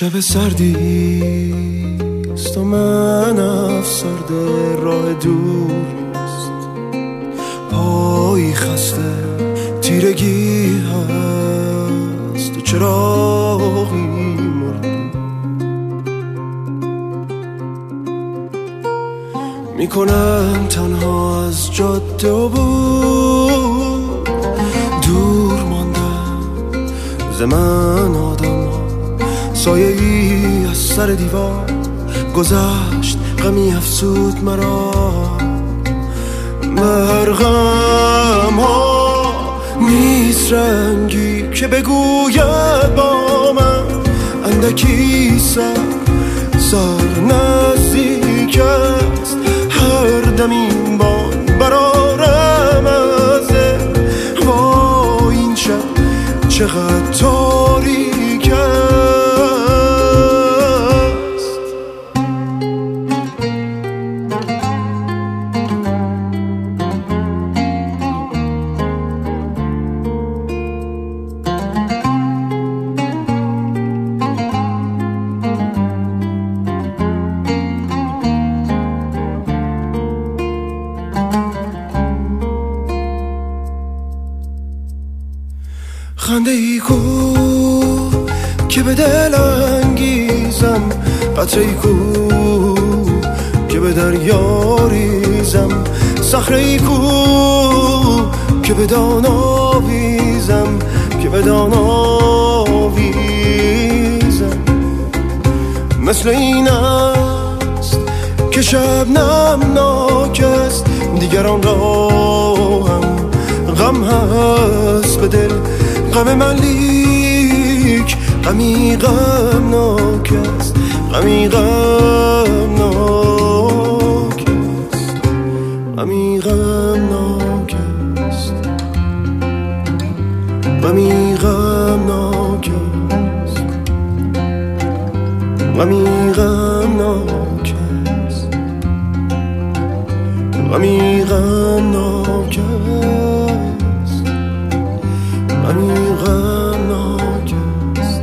شب سردیست و من افسرده، راه دور نیست، پایی خسته، تیرگی هست و چراغی مرده. میکنم تنها از جاده و بود، دور ماندم ز من آدم ها، سایه ای از سر دیوار گذشت، غمی افسود مرا. مرغم ها نیست رنگی که بگوید با من، اندکی سر نزدیک است، هر دم این بان برارم ازه. وای این شب چقدر تاریک است. خنده ای کو که به دل انگیزم، قطره ای کو که به دریا ریزم، صخره ای کو که به دان آویزم، که به دان آویزم. مثل این است که شبنم ناک است، دیگران را هم غم هست به دل، غم من لیک غمی غمناک است، غمی غمناک است، غمی غمناک است، غمی غمناک است، غمی غمناک است، غمی غمناک است، غمی غمناک است،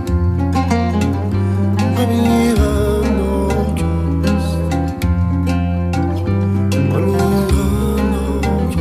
غمی غمناک است، غمی غمناک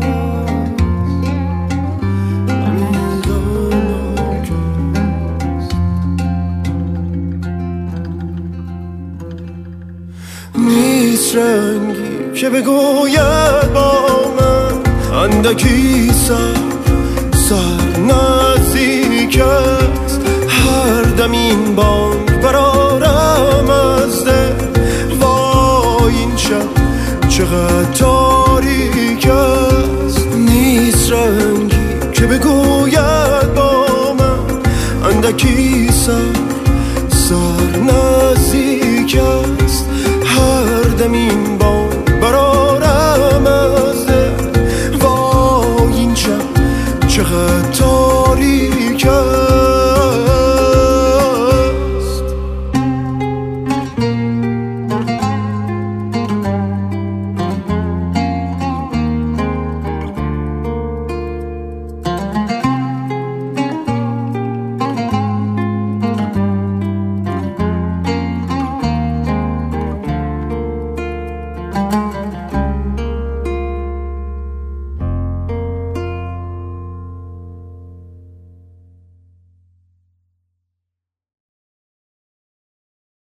است. نیست رنگی که بگوید با من، اندکی سر نزدیک است، هر دم این بانگ برارم از دل. وای این شب چقدر تاریک است. نیست رنگی که بگوید با من، اندکی سر نزدیک است، هر دم این بانگ برارم از دل. وای این شب چقدر